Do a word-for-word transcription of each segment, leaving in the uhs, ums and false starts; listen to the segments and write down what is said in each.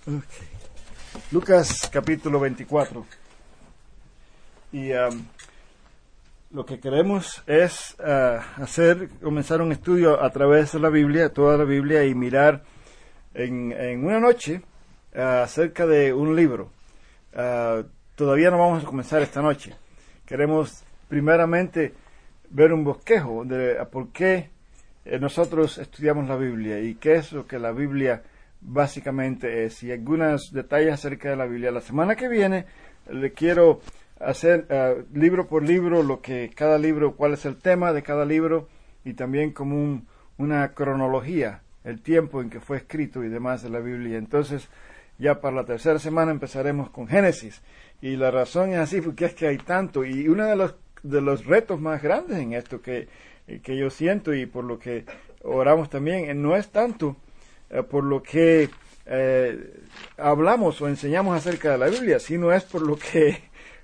Okay. Lucas capítulo veinticuatro. Y um, lo que queremos es uh, hacer, comenzar un estudio a través de la Biblia, toda la Biblia, y mirar en, en una noche uh, acerca de un libro. Uh, todavía no vamos a comenzar esta noche. Queremos primeramente ver un bosquejo de uh, por qué eh, nosotros estudiamos la Biblia y qué es lo que la Biblia básicamente es, y algunos detalles acerca de la Biblia. La semana que viene le quiero hacer uh, libro por libro lo que cada libro, cuál es el tema de cada libro, y también como un, una cronología, el tiempo en que fue escrito y demás de la Biblia. Entonces ya para la tercera semana empezaremos con Génesis, y la razón es así porque es que hay tanto, y uno de los de los retos más grandes en esto que, que yo siento, y por lo que oramos también, no es tanto eh, por lo que eh, hablamos o enseñamos acerca de la Biblia, sino es por lo que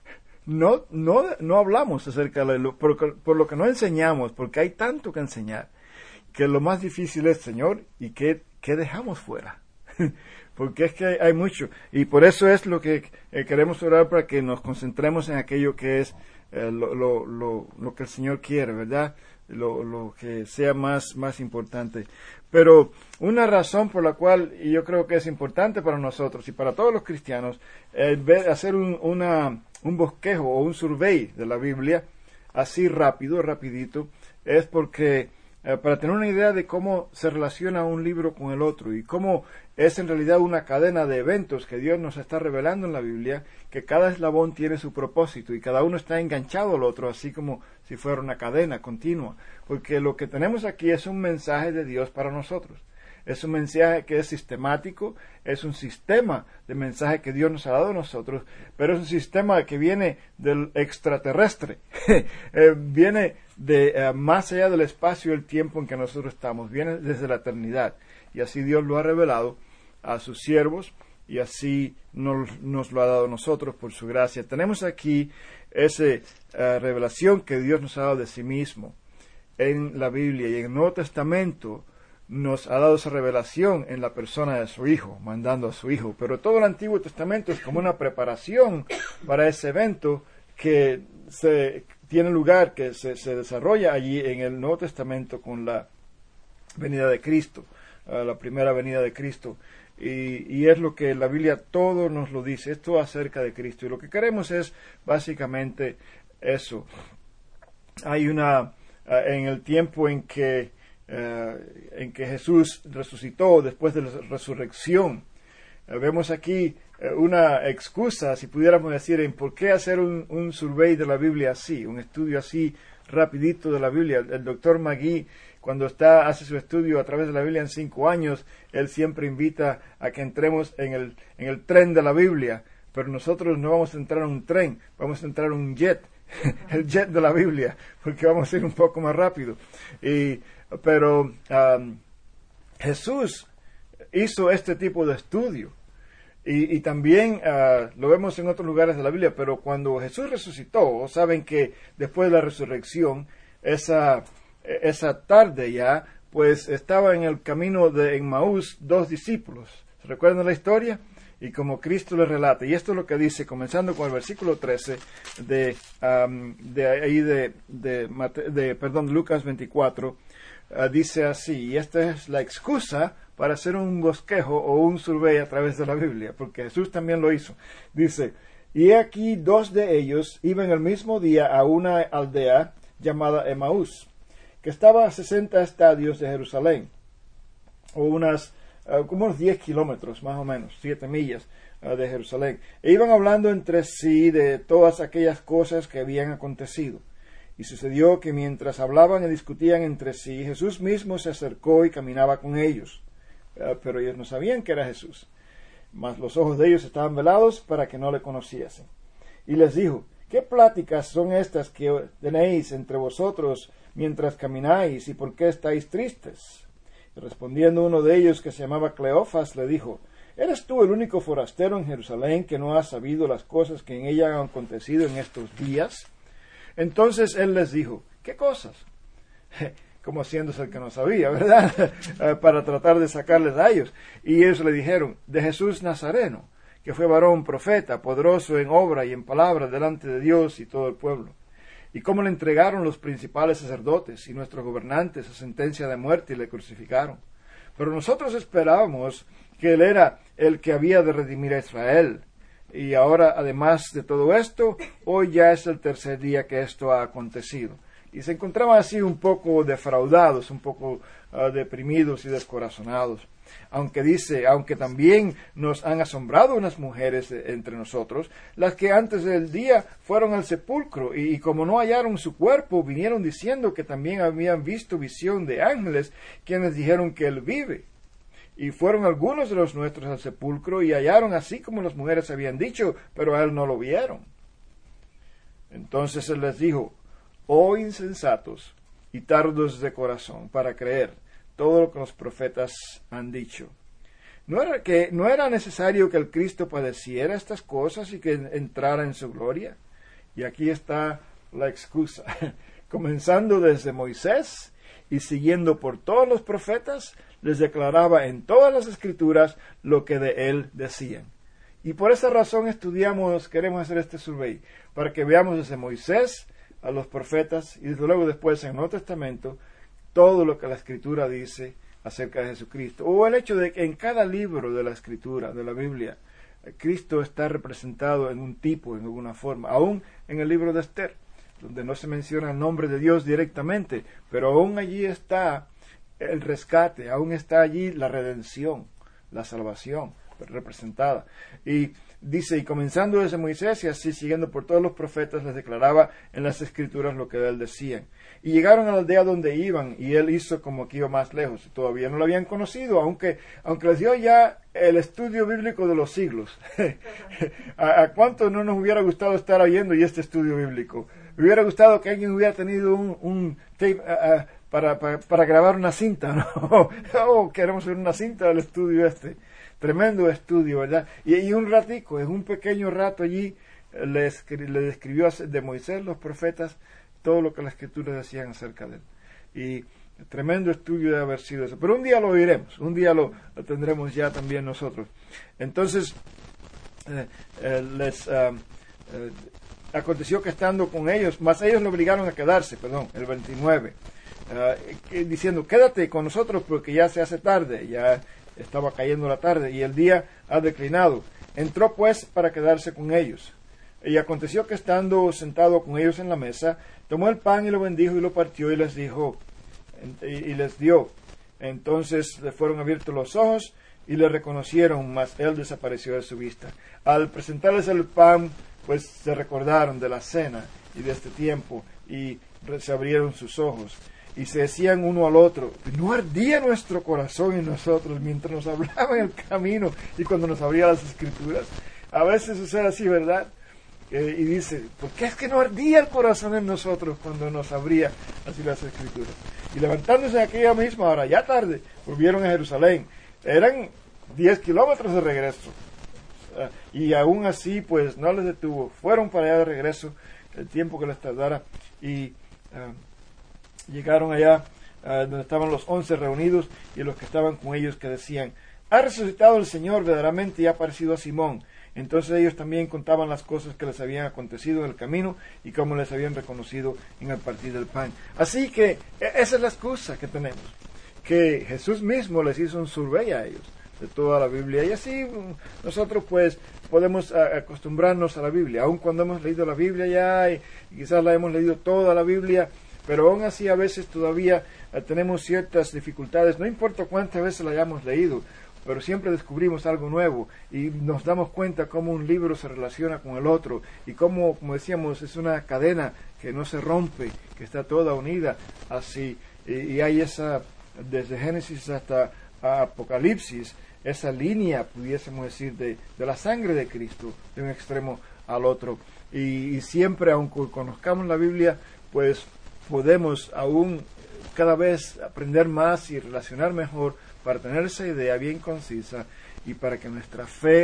no no no hablamos acerca de la Biblia, por, por lo que no enseñamos, porque hay tanto que enseñar, que lo más difícil es, Señor, ¿y qué, qué dejamos fuera? Porque es que hay, hay mucho, y por eso es lo que eh, queremos orar, para que nos concentremos en aquello que es eh, lo, lo, lo, lo que el Señor quiere, ¿verdad? Lo, lo que sea más, más importante. Pero una razón por la cual, y yo creo que es importante para nosotros y para todos los cristianos, eh, ver, hacer un, una, un bosquejo o un survey de la Biblia, así rápido, rapidito, es porque eh, para tener una idea de cómo se relaciona un libro con el otro, y cómo es en realidad una cadena de eventos que Dios nos está revelando en la Biblia, que cada eslabón tiene su propósito y cada uno está enganchado al otro, así como si fuera una cadena continua, porque lo que tenemos aquí es un mensaje de Dios para nosotros. Es un mensaje que es sistemático, es un sistema de mensaje que Dios nos ha dado a nosotros, pero es un sistema que viene del extraterrestre, eh, viene de eh, más allá del espacio y el tiempo en que nosotros estamos, viene desde la eternidad, y así Dios lo ha revelado a sus siervos, y así nos, nos lo ha dado a nosotros por su gracia. Tenemos aquí esa uh, revelación que Dios nos ha dado de sí mismo en la Biblia, y en el Nuevo Testamento nos ha dado esa revelación en la persona de su Hijo, mandando a su Hijo. Pero todo el Antiguo Testamento es como una preparación para ese evento que se tiene lugar, que se, se desarrolla allí en el Nuevo Testamento con la venida de Cristo, uh, la primera venida de Cristo. Y, y es lo que la Biblia todo nos lo dice, esto acerca de Cristo. Y lo que queremos es básicamente eso. Hay una, uh, en el tiempo en que Uh, en que Jesús resucitó, después de la resurrección, uh, vemos aquí uh, una excusa, si pudiéramos decir, en por qué hacer un, un survey de la Biblia así, un estudio así rapidito de la Biblia. El, el doctor Magui, cuando está hace su estudio a través de la Biblia en cinco años, él siempre invita a que entremos en el, en el tren de la Biblia, pero nosotros no vamos a entrar en un tren, vamos a entrar en un jet, el jet de la Biblia, porque vamos a ir un poco más rápido. Y Pero um, Jesús hizo este tipo de estudio, y, y también uh, lo vemos en otros lugares de la Biblia. Pero cuando Jesús resucitó, saben que después de la resurrección, esa, esa tarde ya, pues estaba en el camino de Emmaús dos discípulos. ¿Se recuerdan la historia? Y como Cristo les relata, y esto es lo que dice, comenzando con el versículo trece de, um, de ahí de, de, de, de perdón, Lucas veinticuatro, Uh, dice así, y esta es la excusa para hacer un bosquejo o un survey a través de la Biblia, porque Jesús también lo hizo. Dice, y aquí dos de ellos iban el mismo día a una aldea llamada Emmaús, que estaba a sesenta estadios de Jerusalén, o unas, uh, como unos diez kilómetros más o menos, siete millas uh, de Jerusalén. E iban hablando entre sí de todas aquellas cosas que habían acontecido. Y sucedió que mientras hablaban y discutían entre sí, Jesús mismo se acercó y caminaba con ellos. Uh, pero ellos no sabían que era Jesús, mas los ojos de ellos estaban velados para que no le conociesen. Y les dijo, ¿qué pláticas son estas que tenéis entre vosotros mientras camináis, y por qué estáis tristes? Y respondiendo uno de ellos, que se llamaba Cleofas, le dijo, ¿eres tú el único forastero en Jerusalén que no ha sabido las cosas que en ella han acontecido en estos días? Entonces él les dijo, ¿qué cosas? como haciéndose el que no sabía, ¿verdad? Para tratar de sacarles a ellos. Y ellos le dijeron, de Jesús Nazareno, que fue varón profeta, poderoso en obra y en palabra delante de Dios y todo el pueblo. Y cómo le entregaron los principales sacerdotes y nuestros gobernantes a sentencia de muerte y le crucificaron. Pero nosotros esperábamos que él era el que había de redimir a Israel. Y ahora, además de todo esto, hoy ya es el tercer día que esto ha acontecido. Y se encontraban así un poco defraudados, un poco uh, deprimidos y descorazonados. Aunque dice, aunque también nos han asombrado unas mujeres eh, entre nosotros, las que antes del día fueron al sepulcro, y, y como no hallaron su cuerpo, vinieron diciendo que también habían visto visión de ángeles, quienes dijeron que él vive. Y fueron algunos de los nuestros al sepulcro, y hallaron así como las mujeres habían dicho, pero a él no lo vieron. Entonces él les dijo, oh insensatos y tardos de corazón para creer todo lo que los profetas han dicho. ¿No era, que, ¿No era necesario que el Cristo padeciera estas cosas y que entrara en su gloria? Y aquí está la excusa. Comenzando desde Moisés y siguiendo por todos los profetas, les declaraba en todas las escrituras lo que de él decían. Y por esa razón estudiamos, queremos hacer este survey, para que veamos desde Moisés a los profetas y desde luego después en el Nuevo Testamento todo lo que la Escritura dice acerca de Jesucristo, o el hecho de que en cada libro de la Escritura, de la Biblia, Cristo está representado en un tipo, en alguna forma, aún en el libro de Esther, donde no se menciona el nombre de Dios directamente, pero aún allí está el rescate, aún está allí la redención, la salvación representada. Y dice, y comenzando desde Moisés y así siguiendo por todos los profetas, les declaraba en las Escrituras lo que de él decían. Y llegaron a la aldea donde iban, y él hizo como que iba más lejos. Todavía no lo habían conocido, aunque, aunque les dio ya el estudio bíblico de los siglos. ¿A, ¿A cuánto no nos hubiera gustado estar oyendo y este estudio bíblico? Me hubiera gustado que alguien hubiera tenido un, un tape uh, uh, para, para, para grabar una cinta, ¿no? Oh, queremos ver una cinta del estudio este. Tremendo estudio, ¿verdad? Y, y un ratico, en un pequeño rato allí, le, escri le describió de Moisés, los profetas, todo lo que las Escrituras decían acerca de él. Y tremendo estudio debe haber sido eso. Pero un día lo oiremos, un día lo, lo tendremos ya también nosotros. Entonces, eh, eh, les uh, eh, aconteció que estando con ellos, más ellos lo obligaron a quedarse, perdón, el veintinueve, uh, diciendo, quédate con nosotros porque ya se hace tarde, ya estaba cayendo la tarde y el día ha declinado. Entró pues para quedarse con ellos. Y aconteció que estando sentado con ellos en la mesa, tomó el pan y lo bendijo y lo partió y les dijo, y les dio. Entonces le fueron abiertos los ojos y le reconocieron, mas él desapareció de su vista. Al presentarles el pan, pues se recordaron de la cena y de este tiempo y se abrieron sus ojos. Y se decían uno al otro, ¿no ardía nuestro corazón en nosotros mientras nos hablaba en el camino y cuando nos abría las Escrituras? A veces sucede así, ¿verdad? Eh, y dice, ¿por qué es que no ardía el corazón en nosotros cuando nos abría así las Escrituras? Y levantándose en aquella misma hora, ya tarde, volvieron a Jerusalén. Eran diez kilómetros de regreso. Uh, y aún así, pues no les detuvo. Fueron para allá de regreso el tiempo que les tardara y uh, llegaron allá uh, donde estaban los once reunidos y los que estaban con ellos que decían, ha resucitado el Señor verdaderamente y ha aparecido a Simón. Entonces ellos también contaban las cosas que les habían acontecido en el camino y cómo les habían reconocido en el partir del pan. Así que esa es la excusa que tenemos, que Jesús mismo les hizo un survey a ellos de toda la Biblia y así nosotros pues podemos acostumbrarnos a la Biblia, aun cuando hemos leído la Biblia ya y, y quizás la hemos leído toda la Biblia, pero aún así a veces todavía eh, tenemos ciertas dificultades, no importa cuántas veces la hayamos leído, pero siempre descubrimos algo nuevo y nos damos cuenta cómo un libro se relaciona con el otro y cómo, como decíamos, es una cadena que no se rompe, que está toda unida así. Y, y hay esa, desde Génesis hasta Apocalipsis, esa línea, pudiésemos decir, de, de la sangre de Cristo, de un extremo al otro. Y, y siempre, aunque conozcamos la Biblia, pues podemos aún cada vez aprender más y relacionar mejor para tener esa idea bien concisa y para que nuestra fe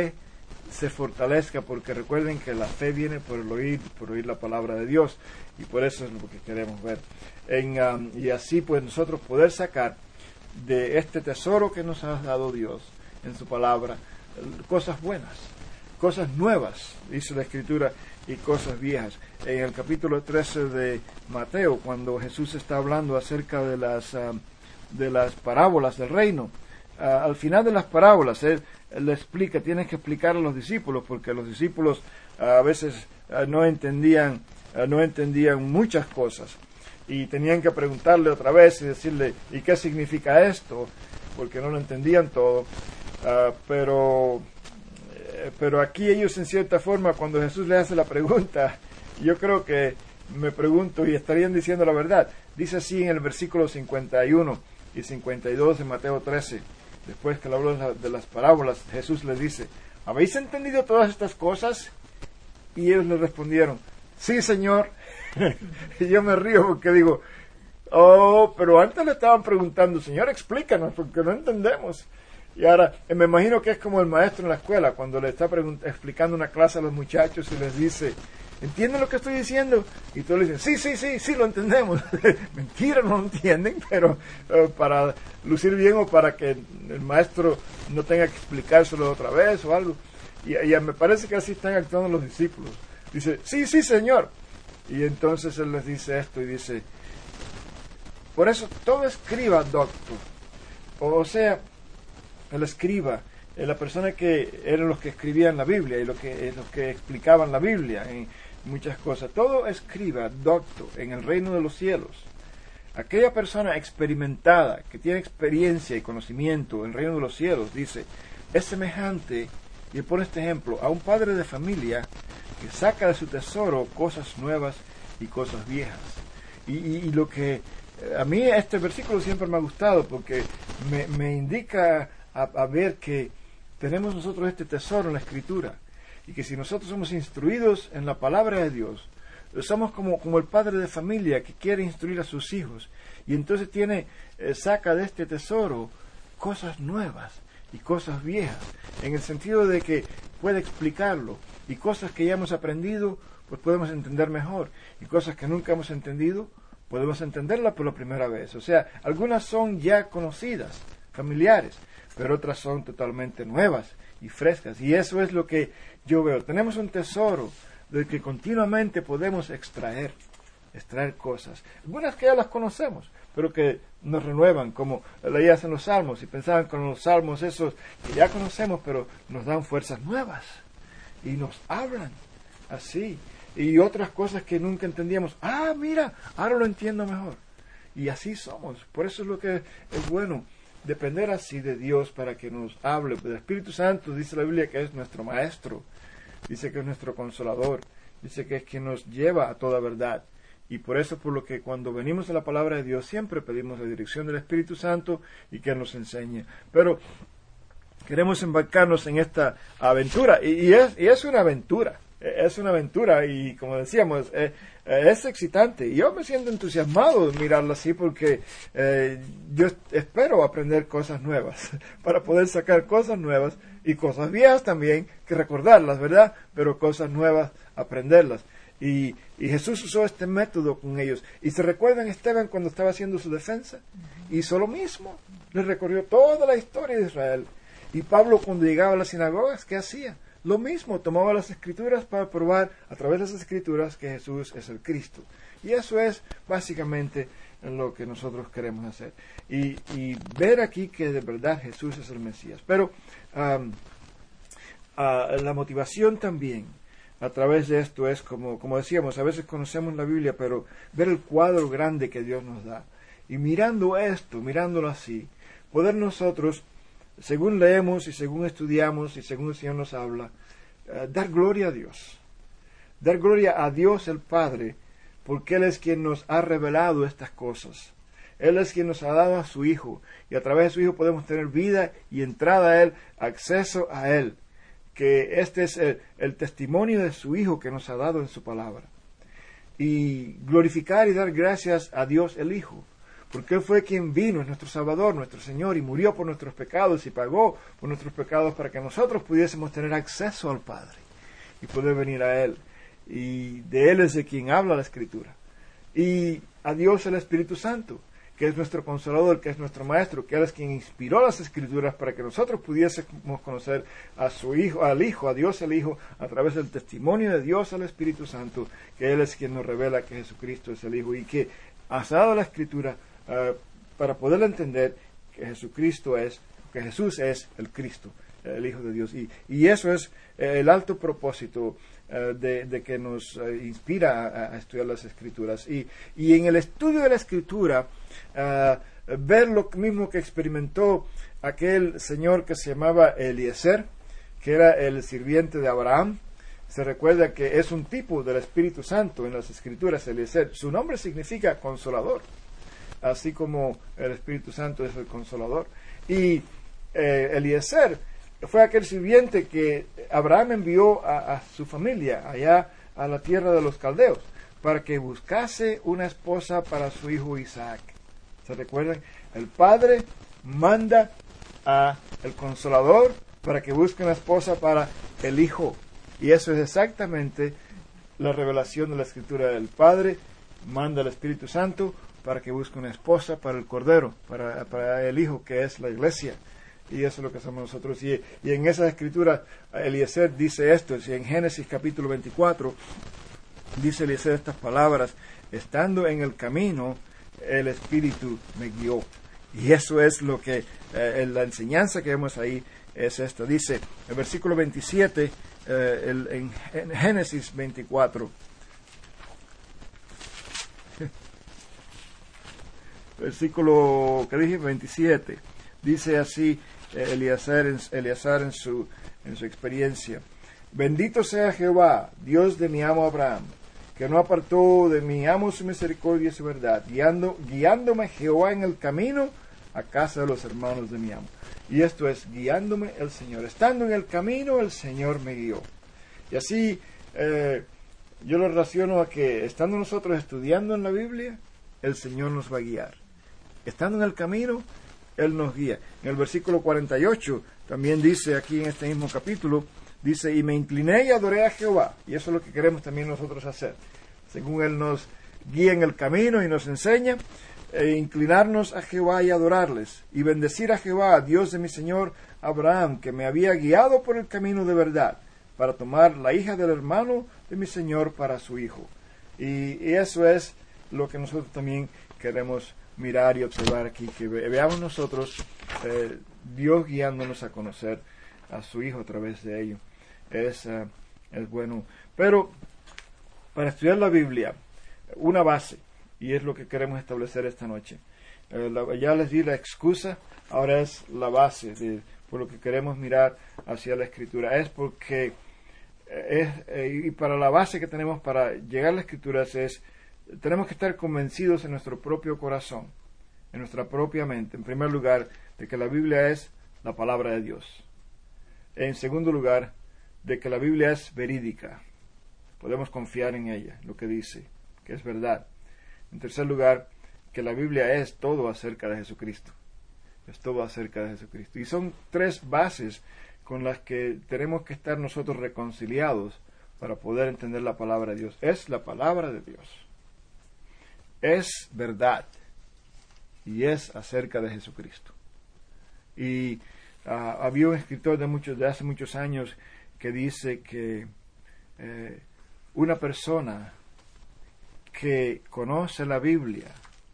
se fortalezca, porque recuerden que la fe viene por el oír, por oír la palabra de Dios, y por eso es lo que queremos ver. En, um, y así pues nosotros poder sacar de este tesoro que nos ha dado Dios en su palabra, cosas buenas, cosas nuevas, dice la Escritura, y cosas viejas. En el capítulo trece de Mateo, cuando Jesús está hablando acerca de las, uh, de las parábolas del reino, uh, al final de las parábolas, él, él le explica, tiene que explicar a los discípulos, porque los discípulos uh, a veces uh, no entendían, uh, no entendían muchas cosas, y tenían que preguntarle otra vez y decirle, ¿y qué significa esto? Porque no lo entendían todo. Uh, pero eh, pero aquí ellos, en cierta forma, cuando Jesús les hace la pregunta, yo creo que me pregunto y estarían diciendo la verdad. Dice así en el versículo cincuenta y uno y cincuenta y dos de Mateo trece, después que le habló de, la, de las parábolas, Jesús les dice, ¿habéis entendido todas estas cosas? Y ellos le respondieron, sí, Señor. Y yo me río porque digo, oh, pero antes le estaban preguntando, Señor, explícanos, porque no entendemos. Y ahora, eh, me imagino que es como el maestro en la escuela, cuando le está explicando una clase a los muchachos y les dice, ¿entienden lo que estoy diciendo? Y todos le dicen, sí, sí, sí, sí, lo entendemos. Mentira, no lo entienden, pero eh, para lucir bien o para que el maestro no tenga que explicárselo otra vez o algo. Y, y me parece que así están actuando los discípulos. Dice, sí, sí, Señor. Y entonces él les dice esto y dice, por eso todo escriba, doctor, o sea, el escriba, la persona que eran los que escribían la Biblia y los que, los que explicaban la Biblia en muchas cosas, todo escriba, doctor, en el reino de los cielos, aquella persona experimentada, que tiene experiencia y conocimiento en el reino de los cielos, dice, es semejante, y pone este ejemplo, a un padre de familia que saca de su tesoro cosas nuevas y cosas viejas. Y, y, y lo que a mí este versículo siempre me ha gustado, porque me, me indica a, a ver que tenemos nosotros este tesoro en la Escritura, y que si nosotros somos instruidos en la palabra de Dios, somos como, como el padre de familia que quiere instruir a sus hijos, y entonces tiene eh, saca de este tesoro cosas nuevas y cosas viejas, en el sentido de que puede explicarlo, y cosas que ya hemos aprendido, pues podemos entender mejor, y cosas que nunca hemos entendido, podemos entenderlas por la primera vez. O sea, algunas son ya conocidas, familiares, pero otras son totalmente nuevas y frescas, y eso es lo que yo veo. Tenemos un tesoro del que continuamente podemos extraer, extraer cosas, algunas que ya las conocemos, pero que nos renuevan, como leías en los Salmos, y pensaban con los Salmos esos que ya conocemos, pero nos dan fuerzas nuevas, y nos hablan así, y otras cosas que nunca entendíamos, ah, mira, ahora lo entiendo mejor, y así somos. Por eso es lo que es bueno, depender así de Dios para que nos hable. El Espíritu Santo, dice la Biblia, que es nuestro maestro, dice que es nuestro consolador, dice que es quien nos lleva a toda verdad. Y por eso, por lo que cuando venimos a la palabra de Dios, siempre pedimos la dirección del Espíritu Santo y que nos enseñe. Pero queremos embarcarnos en esta aventura, y, y, es, y es una aventura, es una aventura, y como decíamos, eh, eh, es excitante. Y yo me siento entusiasmado de mirarlo así, porque eh, yo espero aprender cosas nuevas, para poder sacar cosas nuevas, y cosas viejas también, que recordarlas, ¿verdad? Pero cosas nuevas, aprenderlas. Y, y Jesús usó este método con ellos. Y se recuerdan Esteban cuando estaba haciendo su defensa, hizo lo mismo, le recorrió toda la historia de Israel. Y Pablo, cuando llegaba a las sinagogas, ¿qué hacía? Lo mismo, tomaba las Escrituras para probar a través de las Escrituras que Jesús es el Cristo. Y eso es básicamente lo que nosotros queremos hacer. Y, y ver aquí que de verdad Jesús es el Mesías. Pero um, uh, la motivación también a través de esto es, como, como decíamos, a veces conocemos la Biblia, pero ver el cuadro grande que Dios nos da. Y mirando esto, mirándolo así, poder nosotros, según leemos y según estudiamos y según el Señor nos habla, uh, dar gloria a Dios. Dar gloria a Dios el Padre, porque Él es quien nos ha revelado estas cosas. Él es quien nos ha dado a su Hijo, y a través de su Hijo podemos tener vida y entrada a Él, acceso a Él. Que este es el, el testimonio de su Hijo que nos ha dado en su palabra. Y glorificar y dar gracias a Dios el Hijo, porque Él fue quien vino, es nuestro Salvador, nuestro Señor, y murió por nuestros pecados y pagó por nuestros pecados para que nosotros pudiésemos tener acceso al Padre y poder venir a Él. Y de Él es de quien habla la Escritura. Y a Dios el Espíritu Santo, que es nuestro Consolador, que es nuestro Maestro, que Él es quien inspiró las Escrituras para que nosotros pudiésemos conocer a su Hijo, al Hijo, a Dios el Hijo, a través del testimonio de Dios al Espíritu Santo, que Él es quien nos revela que Jesucristo es el Hijo, y que ha dado la Escritura uh, para poder entender que Jesucristo es, que Jesús es el Cristo, el Hijo de Dios. Y, y eso es eh, el alto propósito uh, de, de que nos uh, inspira a, a estudiar las Escrituras. Y, y en el estudio de la Escritura, Uh, ver lo mismo que experimentó aquel señor que se llamaba Eliezer, que era el sirviente de Abraham. Se recuerda que es un tipo del Espíritu Santo en las Escrituras, Eliezer. Su nombre significa consolador, así como el Espíritu Santo es el consolador. Y eh, Eliezer fue aquel sirviente que Abraham envió a, a su familia allá a la tierra de los caldeos para que buscase una esposa para su hijo Isaac. ¿Se recuerdan? El padre manda a el consolador para que busque una esposa para el hijo. Y eso es exactamente la revelación de la Escritura. El Padre manda al Espíritu Santo para que busque una esposa para el Cordero, para, para el Hijo, que es la Iglesia. Y eso es lo que hacemos nosotros. Y, y en esa Escritura, Eliezer dice esto. Y en Génesis capítulo veinticuatro, dice Eliezer estas palabras: estando en el camino, el Espíritu me guió. Y eso es lo que, eh, la enseñanza que vemos ahí es esta. Dice, el versículo veintisiete, eh, el, en, en Génesis veinticuatro, versículo, ¿qué dije? veintisiete, dice así, eh, Eliezer, en, Eliezer en, su, en su experiencia: bendito sea Jehová, Dios de mi amo Abraham, que no apartó de mi amo su misericordia y su verdad, guiando, guiándome Jehová en el camino a casa de los hermanos de mi amo. Y esto es, guiándome el Señor. Estando en el camino, el Señor me guió. Y así eh, yo lo relaciono a que, estando nosotros estudiando en la Biblia, el Señor nos va a guiar. Estando en el camino, Él nos guía. En el versículo cuarenta y ocho, también dice aquí en este mismo capítulo, dice, y me incliné y adoré a Jehová. Y eso es lo que queremos también nosotros hacer. Según Él nos guía en el camino y nos enseña, e inclinarnos a Jehová y adorarles. Y bendecir a Jehová, Dios de mi Señor Abraham, que me había guiado por el camino de verdad, para tomar la hija del hermano de mi Señor para su hijo. Y, y eso es lo que nosotros también queremos mirar y observar aquí. Que ve, veamos nosotros eh, Dios guiándonos a conocer a su hijo a través de ello. Es, uh, es bueno. Pero para estudiar la Biblia, una base, y es lo que queremos establecer esta noche. Eh, la, ya les di la excusa, ahora es la base de, por lo que queremos mirar hacia la Escritura. Es porque, eh, es, eh, y para la base que tenemos para llegar a la Escritura es, tenemos que estar convencidos en nuestro propio corazón, en nuestra propia mente, en primer lugar, de que la Biblia es la palabra de Dios. En segundo lugar, de que la Biblia es verídica. Podemos confiar en ella, lo que dice, que es verdad. En tercer lugar, que la Biblia es todo acerca de Jesucristo. Es todo acerca de Jesucristo. Y son tres bases con las que tenemos que estar nosotros reconciliados para poder entender la palabra de Dios. Es la palabra de Dios. Es verdad. Y es acerca de Jesucristo. Y uh, había un escritor de, muchos, de hace muchos años que dice que eh, una persona que conoce la Biblia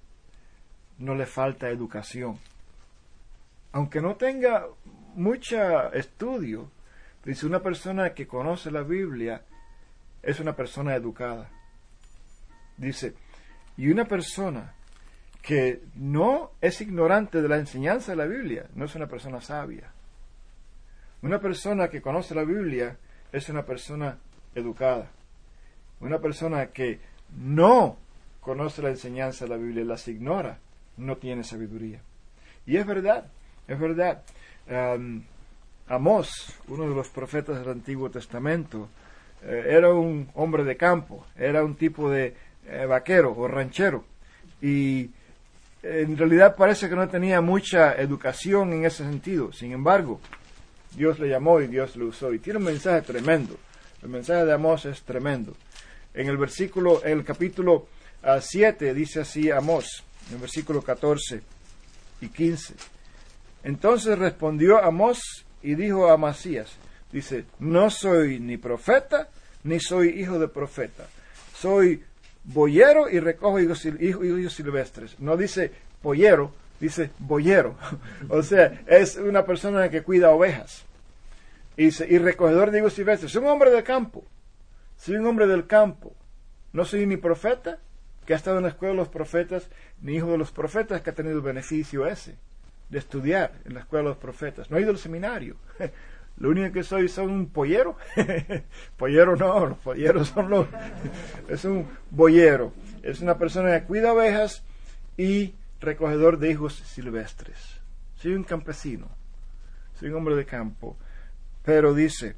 no le falta educación. Aunque no tenga mucho estudio, dice, una persona que conoce la Biblia es una persona educada. Dice, y una persona que no es ignorante de la enseñanza de la Biblia no es una persona sabia. Una persona que conoce la Biblia es una persona educada. Una persona que no conoce la enseñanza de la Biblia, las ignora, no tiene sabiduría. Y es verdad, es verdad. Um, Amós, uno de los profetas del Antiguo Testamento, eh, era un hombre de campo, era un tipo de eh, vaquero o ranchero. Y en realidad parece que no tenía mucha educación en ese sentido. Sin embargo, Dios le llamó y Dios le usó. Y tiene un mensaje tremendo. El mensaje de Amós es tremendo. En el versículo, en el capítulo uh, siete dice así Amós, en el versículo catorce y quince. Entonces respondió Amós y dijo a Amasías, dice, no soy ni profeta, ni soy hijo de profeta. Soy boyero y recojo higos, higos, higos silvestres. No dice pollero, dice boyero. O sea, es una persona que cuida ovejas. Y, dice, y recogedor de higos silvestres. Soy un hombre del campo. Soy un hombre del campo. No soy ni profeta, que ha estado en la escuela de los profetas, ni hijo de los profetas, que ha tenido el beneficio ese, de estudiar en la escuela de los profetas. No he ido al seminario. Lo único que soy son un pollero. Pollero no, los polleros son los... Es un boyero. Es una persona que cuida ovejas y recogedor de higos silvestres. Soy un campesino. Soy un hombre de campo. Pero dice,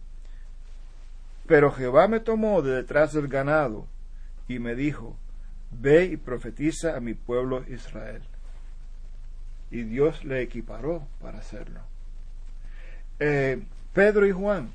pero Jehová me tomó de detrás del ganado y me dijo, ve y profetiza a mi pueblo Israel. Y Dios le equiparó para hacerlo. Eh, Pedro y Juan,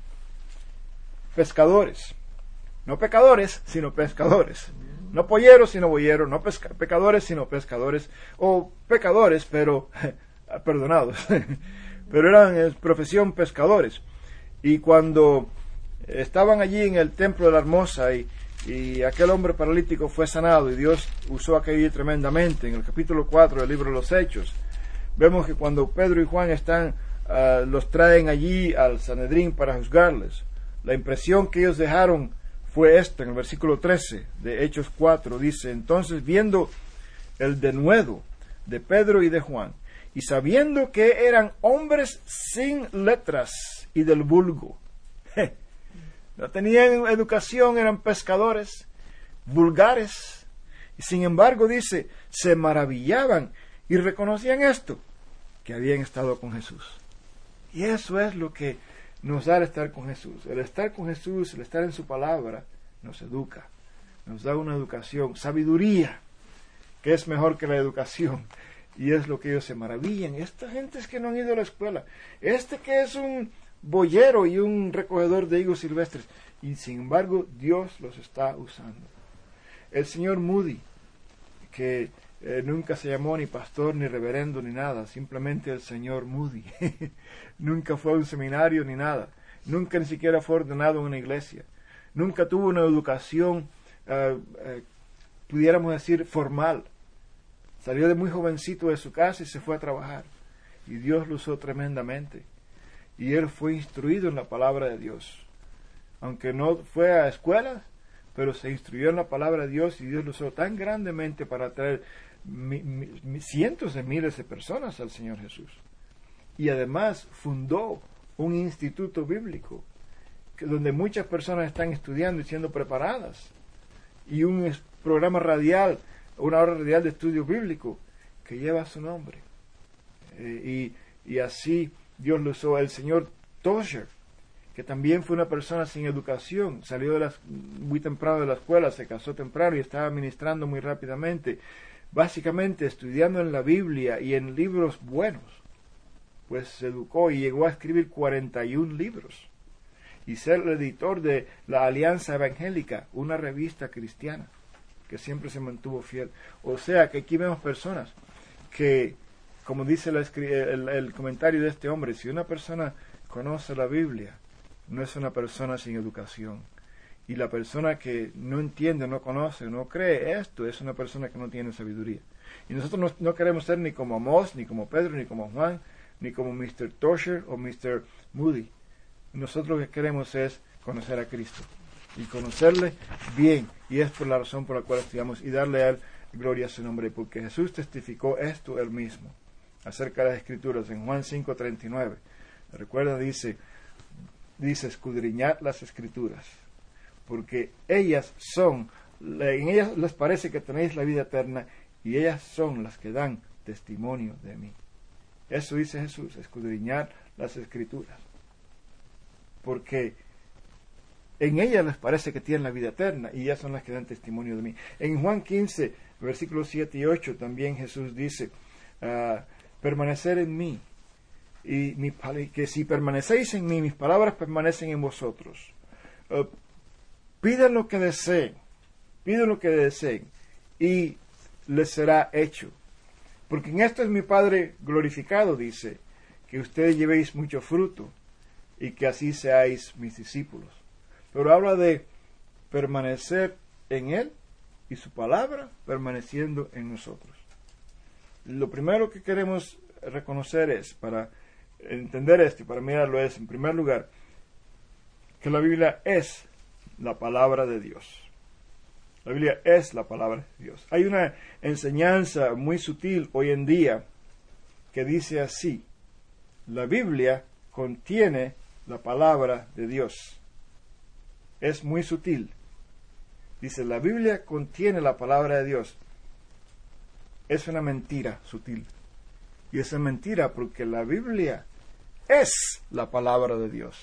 pescadores, no pecadores, sino pescadores, no polleros, sino boyeros, no pesca- pecadores, sino pescadores, o pecadores, pero perdonados, pero eran en profesión pescadores. Y cuando estaban allí en el templo de la Hermosa y, y aquel hombre paralítico fue sanado y Dios usó aquello tremendamente, en el capítulo cuatro del libro de los Hechos, vemos que cuando Pedro y Juan están, uh, los traen allí al Sanedrín para juzgarles, la impresión que ellos dejaron fue esta, en el versículo trece de Hechos cuatro, dice, entonces viendo el denuedo de Pedro y de Juan, y sabiendo que eran hombres sin letras y del vulgo, no tenían educación, eran pescadores, vulgares, y sin embargo dice, se maravillaban y reconocían esto, que habían estado con Jesús. Y eso es lo que nos da el estar con Jesús. El estar con Jesús, el estar en su palabra, nos educa, nos da una educación, sabiduría, que es mejor que la educación. Y es lo que ellos se maravillan. Esta gente es que no han ido a la escuela. Este que es un boyero y un recogedor de higos silvestres. Y sin embargo, Dios los está usando. El señor Moody, que eh, nunca se llamó ni pastor, ni reverendo, ni nada. Simplemente el señor Moody. Nunca fue a un seminario ni nada. Nunca ni siquiera fue ordenado en una iglesia. Nunca tuvo una educación, uh, uh, pudiéramos decir, formal. Salió de muy jovencito de su casa y se fue a trabajar. Y Dios lo usó tremendamente. Y él fue instruido en la palabra de Dios. Aunque no fue a escuelas, pero se instruyó en la palabra de Dios y Dios lo usó tan grandemente para traer mi, mi, cientos de miles de personas al Señor Jesús. Y además fundó un instituto bíblico que, donde muchas personas están estudiando y siendo preparadas. Y un es, programa radial, una hora radial de estudio bíblico que lleva su nombre. Eh, y, y así Dios lo usó. El señor Tosher, que también fue una persona sin educación, salió de las, muy temprano de la escuela, se casó temprano y estaba ministrando muy rápidamente, básicamente estudiando en la Biblia y en libros buenos, pues se educó y llegó a escribir cuarenta y un libros y ser el editor de la Alianza Evangélica, una revista cristiana que siempre se mantuvo fiel. O sea que aquí vemos personas que, como dice la, el, el comentario de este hombre, si una persona conoce la Biblia, no es una persona sin educación. Y la persona que no entiende, no conoce, no cree esto, es una persona que no tiene sabiduría. Y nosotros no, no queremos ser ni como Amós, ni como Pedro, ni como Juan, ni como mister Tosher o mister Moody. Nosotros lo que queremos es conocer a Cristo y conocerle bien, y es por la razón por la cual estudiamos y darle a él gloria a su nombre, porque Jesús testificó esto él mismo acerca de las Escrituras en Juan cinco treinta y nueve. Recuerda, dice, dice escudriñad las Escrituras, porque ellas son, en ellas les parece que tenéis la vida eterna, y ellas son las que dan testimonio de mí. Eso dice Jesús, escudriñar las Escrituras, porque en ellas les parece que tienen la vida eterna y ellas son las que dan testimonio de mí. En Juan quince, versículos siete y ocho también Jesús dice, uh, permanecer en mí, y mi, que si permanecéis en mí, mis palabras permanecen en vosotros. Uh, pidan lo que deseen, pidan lo que deseen, y les será hecho. Porque en esto es mi Padre glorificado, dice, que ustedes llevéis mucho fruto, y que así seáis mis discípulos. Pero habla de permanecer en Él y su palabra permaneciendo en nosotros. Lo primero que queremos reconocer es, para entender esto y para mirarlo, es, en primer lugar, que la Biblia es la palabra de Dios. La Biblia es la palabra de Dios. Hay una enseñanza muy sutil hoy en día que dice así: la Biblia contiene la palabra de Dios. Es muy sutil. Dice, la Biblia contiene la palabra de Dios. Es una mentira sutil. Y es una mentira porque la Biblia es la palabra de Dios.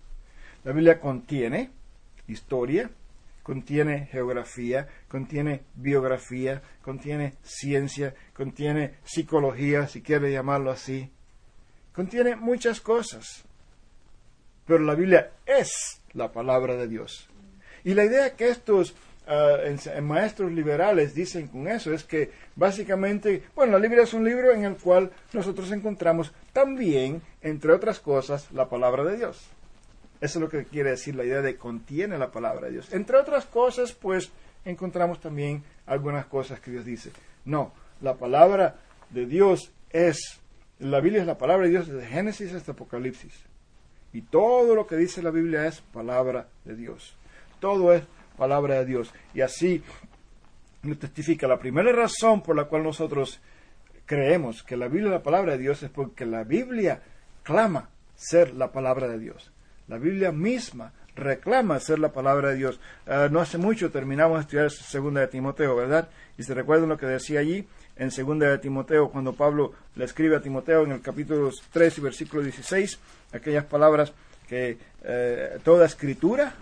La Biblia contiene historia, contiene geografía, contiene biografía, contiene ciencia, contiene psicología, si quiere llamarlo así. Contiene muchas cosas. Pero la Biblia es la palabra de Dios. Y la idea que estos uh, en, en maestros liberales dicen con eso es que básicamente, bueno, la Biblia es un libro en el cual nosotros encontramos también, entre otras cosas, la palabra de Dios. Eso es lo que quiere decir la idea de contiene la palabra de Dios. Entre otras cosas, pues, encontramos también algunas cosas que Dios dice. No, la palabra de Dios es, la Biblia es la palabra de Dios desde Génesis hasta Apocalipsis. Y todo lo que dice la Biblia es palabra de Dios. Todo es palabra de Dios. Y así lo testifica. La primera razón por la cual nosotros creemos que la Biblia es la palabra de Dios es porque la Biblia clama ser la palabra de Dios. La Biblia misma reclama ser la palabra de Dios. Uh, no hace mucho terminamos de estudiar Segunda de Timoteo, ¿verdad? Y se recuerdan lo que decía allí en Segunda de Timoteo, cuando Pablo le escribe a Timoteo en el capítulo tres y versículo dieciséis, aquellas palabras que eh, toda escritura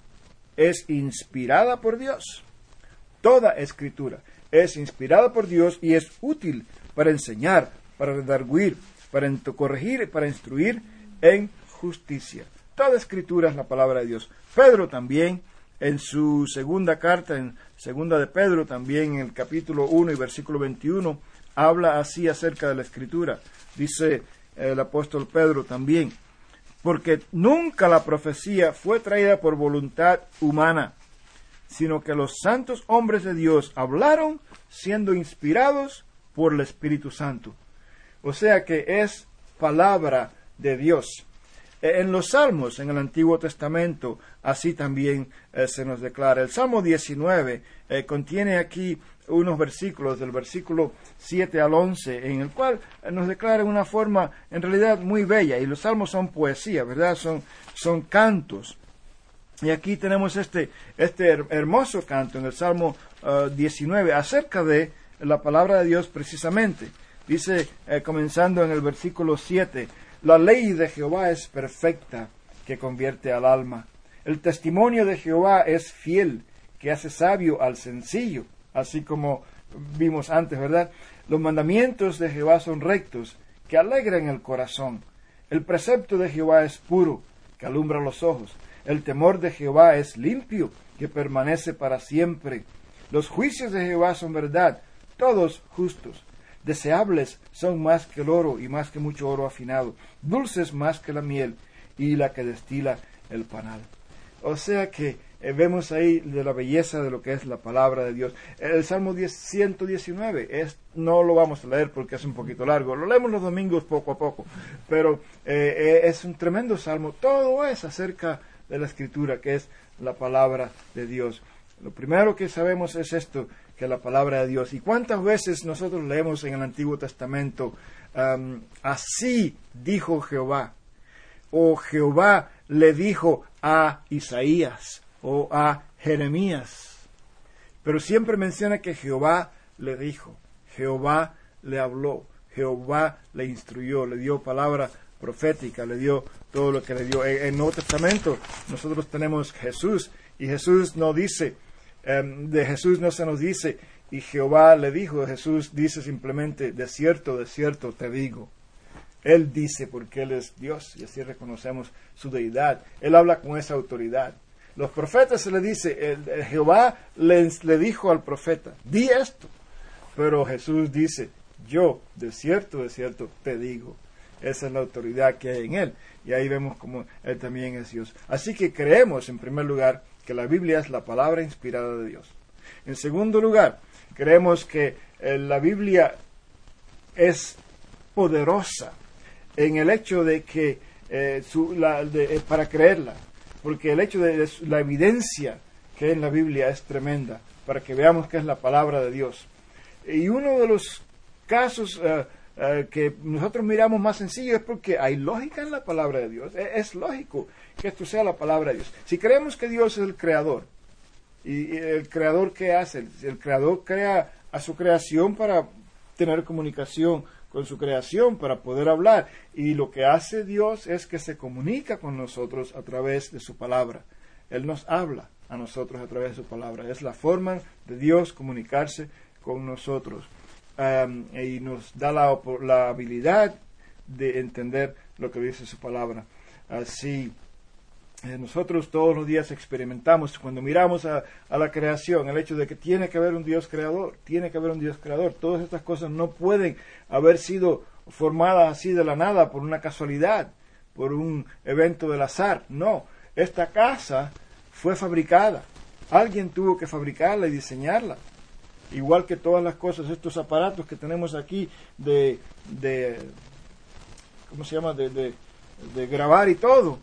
es inspirada por Dios. Toda escritura es inspirada por Dios y es útil para enseñar, para redarguir, para corregir, para instruir en justicia. Toda escritura es la palabra de Dios. Pedro también, en su segunda carta, en segunda de Pedro, también en el capítulo uno y versículo veintiuno, habla así acerca de la escritura. Dice el apóstol Pedro también, porque nunca la profecía fue traída por voluntad humana, sino que los santos hombres de Dios hablaron siendo inspirados por el Espíritu Santo. O sea que es palabra de Dios. En los Salmos, en el Antiguo Testamento, así también eh, se nos declara. El Salmo diecinueve eh, contiene aquí unos versículos, del versículo siete al once, en el cual nos declara de una forma en realidad muy bella. Y los Salmos son poesía, ¿verdad? Son, son cantos. Y aquí tenemos este, este her- hermoso canto en el Salmo uh, diecinueve acerca de la palabra de Dios precisamente. Dice, eh, comenzando en el versículo siete, la ley de Jehová es perfecta, que convierte al alma. El testimonio de Jehová es fiel, que hace sabio al sencillo. Así como vimos antes, ¿verdad? Los mandamientos de Jehová son rectos, que alegran el corazón. El precepto de Jehová es puro, que alumbra los ojos. El temor de Jehová es limpio, que permanece para siempre. Los juicios de Jehová son verdad, todos justos. Deseables son más que el oro y más que mucho oro afinado, dulces más que la miel y la que destila el panal. O sea que eh, vemos ahí de la belleza de lo que es la palabra de Dios. El Salmo ciento diecinueve, es, no lo vamos a leer porque es un poquito largo, lo leemos los domingos poco a poco, pero eh, es un tremendo salmo. Todo es acerca de la Escritura, que es la palabra de Dios. Lo primero que sabemos es esto, que la palabra de Dios. ¿Y cuántas veces nosotros leemos en el Antiguo Testamento, um, así dijo Jehová? O Jehová le dijo a Isaías o a Jeremías. Pero siempre menciona que Jehová le dijo, Jehová le habló, Jehová le instruyó, le dio palabra profética, le dio todo lo que le dio. En el Nuevo Testamento nosotros tenemos Jesús, y Jesús no dice, Um, de Jesús no se nos dice, y Jehová le dijo. Jesús dice simplemente, de cierto, de cierto te digo. Él dice porque Él es Dios, y así reconocemos su deidad. Él habla con esa autoridad. Los profetas se le dice, el, el Jehová le, le dijo al profeta, di esto. Pero Jesús dice, yo, de cierto, de cierto, te digo. Esa es la autoridad que hay en Él. Y ahí vemos como Él también es Dios. Así que creemos, en primer lugar, que la Biblia es la palabra inspirada de Dios. En segundo lugar, creemos que eh, la Biblia es poderosa en el hecho de que, eh, su, la, de, eh, para creerla, porque el hecho de, de su, la evidencia que hay en la Biblia es tremenda, para que veamos que es la palabra de Dios. Y uno de los casos uh, uh, que nosotros miramos más sencillo es porque hay lógica en la palabra de Dios. Es, es lógico que esto sea la palabra de Dios. Si creemos que Dios es el creador, y, y el creador, ¿qué hace? El, el creador crea a su creación para tener comunicación con su creación, para poder hablar. Y lo que hace Dios es que se comunica con nosotros a través de su palabra. Él nos habla a nosotros a través de su palabra. Es la forma de Dios comunicarse con nosotros. Um, y nos da la, la habilidad de entender lo que dice su palabra. Así, eh, nosotros todos los días experimentamos, cuando miramos a, a la creación, el hecho de que tiene que haber un Dios creador, tiene que haber un Dios creador. Todas estas cosas no pueden haber sido formadas así de la nada, por una casualidad, por un evento del azar. No, esta casa fue fabricada. Alguien tuvo que fabricarla y diseñarla. Igual que todas las cosas, estos aparatos que tenemos aquí de, de ¿cómo se llama? De, de, de grabar y todo.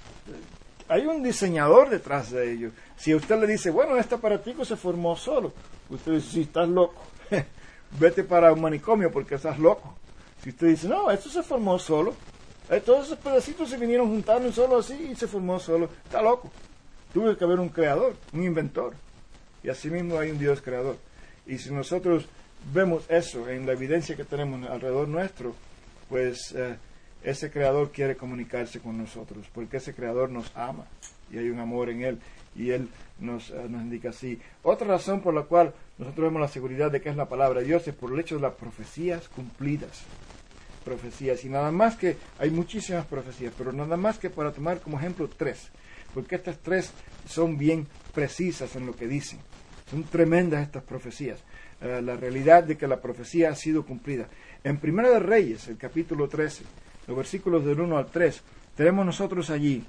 Hay un diseñador detrás de ellos. Si a usted le dice, bueno, este aparatico se formó solo, usted dice, sí, estás loco. Vete para un manicomio porque estás loco. Si usted dice, no, esto se formó solo. Todos esos pedacitos se vinieron juntando solo así y se formó solo. Está loco. Tuvo que haber un creador, un inventor. Y así mismo hay un Dios creador. Y si nosotros vemos eso en la evidencia que tenemos alrededor nuestro, pues eh, ese creador quiere comunicarse con nosotros, porque ese creador nos ama y hay un amor en él, y él nos, uh, nos indica así. Otra razón por la cual nosotros vemos la seguridad de que es la palabra de Dios es por el hecho de las profecías cumplidas. Profecías, y nada más que, hay muchísimas profecías, pero nada más que para tomar como ejemplo tres, porque estas tres son bien precisas en lo que dicen. Son tremendas estas profecías. Uh, la realidad de que la profecía ha sido cumplida. En Primera de Reyes, el capítulo trece, los versículos del uno al tres, tenemos nosotros allí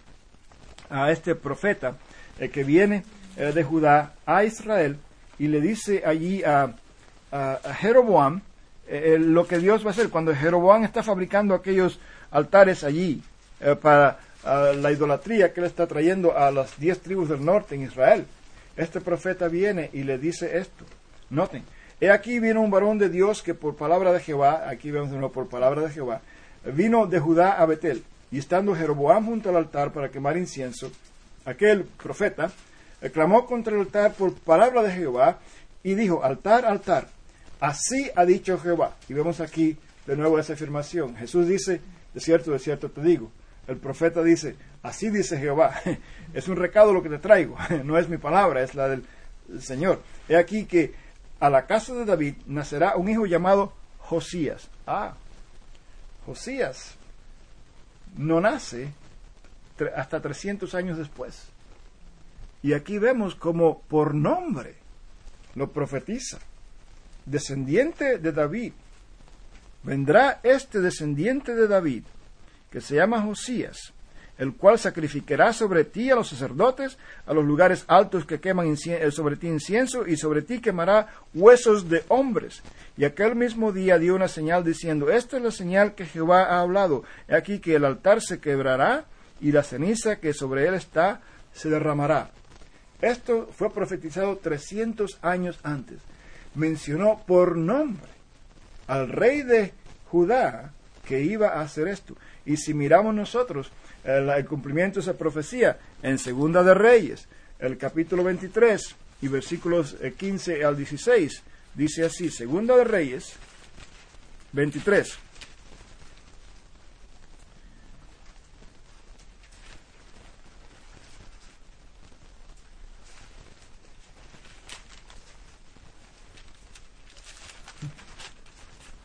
a este profeta eh, que viene eh, de Judá a Israel y le dice allí a, a, a Jeroboam eh, lo que Dios va a hacer. Cuando Jeroboam está fabricando aquellos altares allí eh, para uh, la idolatría que él está trayendo a las diez tribus del norte en Israel, este profeta viene y le dice esto. Noten, he aquí vino un varón de Dios que por palabra de Jehová, aquí vemos de nuevo por palabra de Jehová, vino de Judá a Betel, y estando Jeroboam junto al altar para quemar incienso, aquel profeta clamó contra el altar por palabra de Jehová y dijo, altar, altar, así ha dicho Jehová. Y vemos aquí de nuevo esa afirmación. Jesús dice, de cierto, de cierto te digo. El profeta dice, así dice Jehová. Es un recado lo que te traigo, no es mi palabra, es la del Señor. He aquí que a la casa de David nacerá un hijo llamado Josías. Ah, Josías no nace hasta trescientos años después. Y aquí vemos como por nombre lo profetiza. Descendiente de David. Vendrá este descendiente de David, que se llama Josías, el cual sacrificará sobre ti a los sacerdotes, a los lugares altos que queman sobre ti incienso, y sobre ti quemará huesos de hombres. Y aquel mismo día dio una señal diciendo, esta es la señal que Jehová ha hablado. He aquí que el altar se quebrará, y la ceniza que sobre él está se derramará. Esto fue profetizado trescientos años antes. Mencionó por nombre al rey de Judá que iba a hacer esto. Y si miramos nosotros el, el cumplimiento de esa profecía en Segunda de Reyes, el capítulo veintitrés y versículos quince al dieciséis, dice así, Segunda de Reyes veintitrés.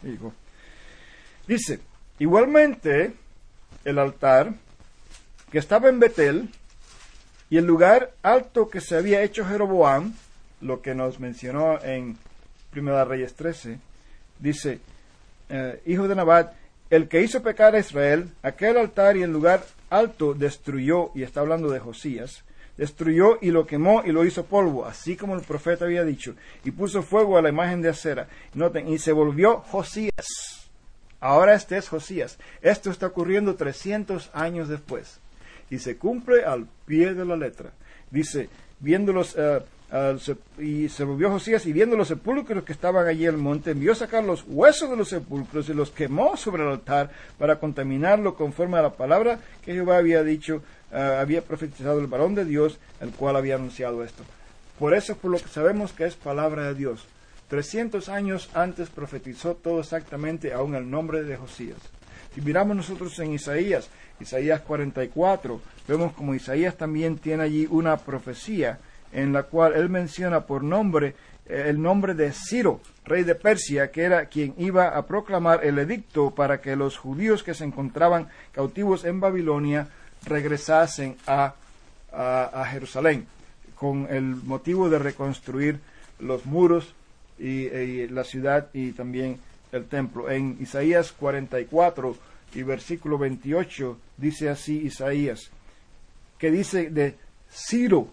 hijo. Dice, igualmente el altar que estaba en Betel y el lugar alto que se había hecho Jeroboam, lo que nos mencionó en Primera Reyes trece, dice, eh, hijo de Nabat, el que hizo pecar a Israel, aquel altar y el lugar alto destruyó, y está hablando de Josías, destruyó y lo quemó y lo hizo polvo, así como el profeta había dicho, y puso fuego a la imagen de acera. Noten, y se volvió Josías. Ahora este es Josías. Esto está ocurriendo trescientos años después. Y se cumple al pie de la letra. Dice, viendo los, uh, uh, y se volvió Josías, y viendo los sepulcros que estaban allí en el monte, envió sacar los huesos de los sepulcros y los quemó sobre el altar para contaminarlo conforme a la palabra que Jehová había dicho, uh, había profetizado el varón de Dios, el cual había anunciado esto. Por eso es por lo que sabemos que es palabra de Dios. trescientos años antes profetizó todo exactamente, aún el nombre de Josías. Si miramos nosotros en Isaías, Isaías cuarenta y cuatro, vemos como Isaías también tiene allí una profecía en la cual él menciona por nombre eh, el nombre de Ciro, rey de Persia, que era quien iba a proclamar el edicto para que los judíos que se encontraban cautivos en Babilonia regresasen a, a, a Jerusalén, con el motivo de reconstruir los muros y, y la ciudad y también el templo. En Isaías cuarenta y cuatro y versículo veintiocho dice así Isaías, que dice de Ciro,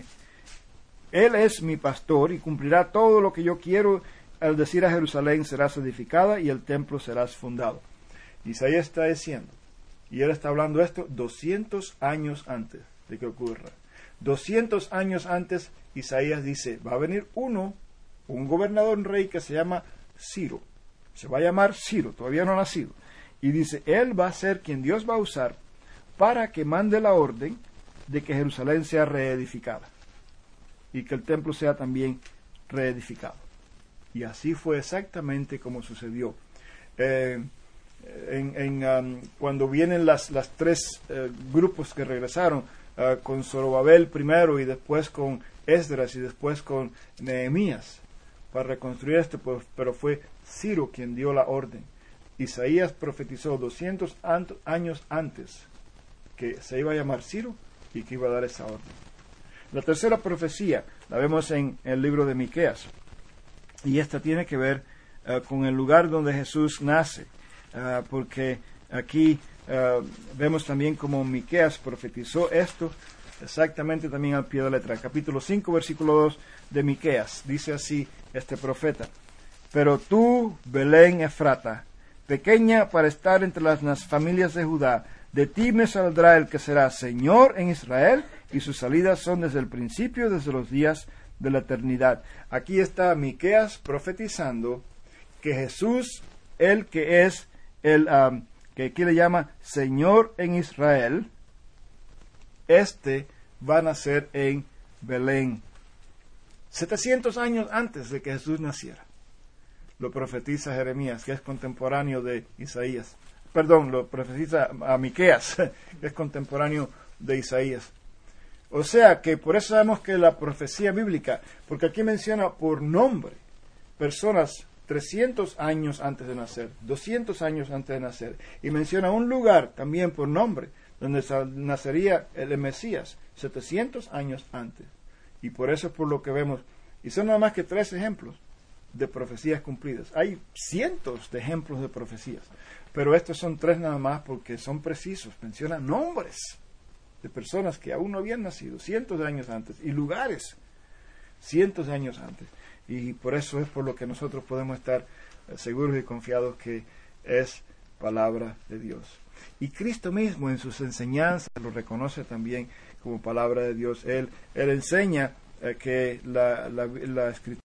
él es mi pastor y cumplirá todo lo que yo quiero, al decir a Jerusalén serás edificada y el templo serás fundado. Isaías está diciendo, y él está hablando esto doscientos años antes de que ocurra. doscientos años antes Isaías dice, va a venir uno, un gobernador, un rey que se llama Ciro. Se va a llamar Ciro, todavía no ha nacido. Y dice, él va a ser quien Dios va a usar para que mande la orden de que Jerusalén sea reedificada y que el templo sea también reedificado. Y así fue exactamente como sucedió. Eh, en, en, um, cuando vienen las, las tres uh, grupos que regresaron, uh, con Zorobabel primero y después con Esdras y después con Nehemías, para reconstruir esto, pues, pero fue Ciro quien dio la orden. Isaías profetizó doscientos años antes que se iba a llamar Ciro y que iba a dar esa orden. La tercera profecía la vemos en el libro de Miqueas, y esta tiene que ver uh, con el lugar donde Jesús nace, uh, porque aquí uh, vemos también como Miqueas profetizó esto exactamente también al pie de la letra. Capítulo cinco, versículo dos de Miqueas, dice así este profeta, pero tú, Belén Efrata, pequeña para estar entre las familias de Judá, de ti me saldrá el que será Señor en Israel, y sus salidas son desde el principio, desde los días de la eternidad. Aquí está Miqueas profetizando que Jesús, el que es el um, que aquí le llama Señor en Israel, este va a nacer en Belén, setecientos años antes de que Jesús naciera. Lo profetiza Jeremías, que es contemporáneo de Isaías. Perdón, lo profetiza a Miqueas, que es contemporáneo de Isaías. O sea que por eso sabemos que la profecía bíblica, porque aquí menciona por nombre personas trescientos años antes de nacer, doscientos años antes de nacer, y menciona un lugar también por nombre, donde nacería el Mesías, setecientos años antes. Y por eso es por lo que vemos, y son nada más que tres ejemplos de profecías cumplidas. Hay cientos de ejemplos de profecías, pero estos son tres nada más porque son precisos, mencionan nombres de personas que aún no habían nacido, cientos de años antes, y lugares, cientos de años antes. Y por eso es por lo que nosotros podemos estar seguros y confiados que es palabra de Dios. Y Cristo mismo en sus enseñanzas lo reconoce también como palabra de Dios. Él, él enseña eh, que la, la, la Escritura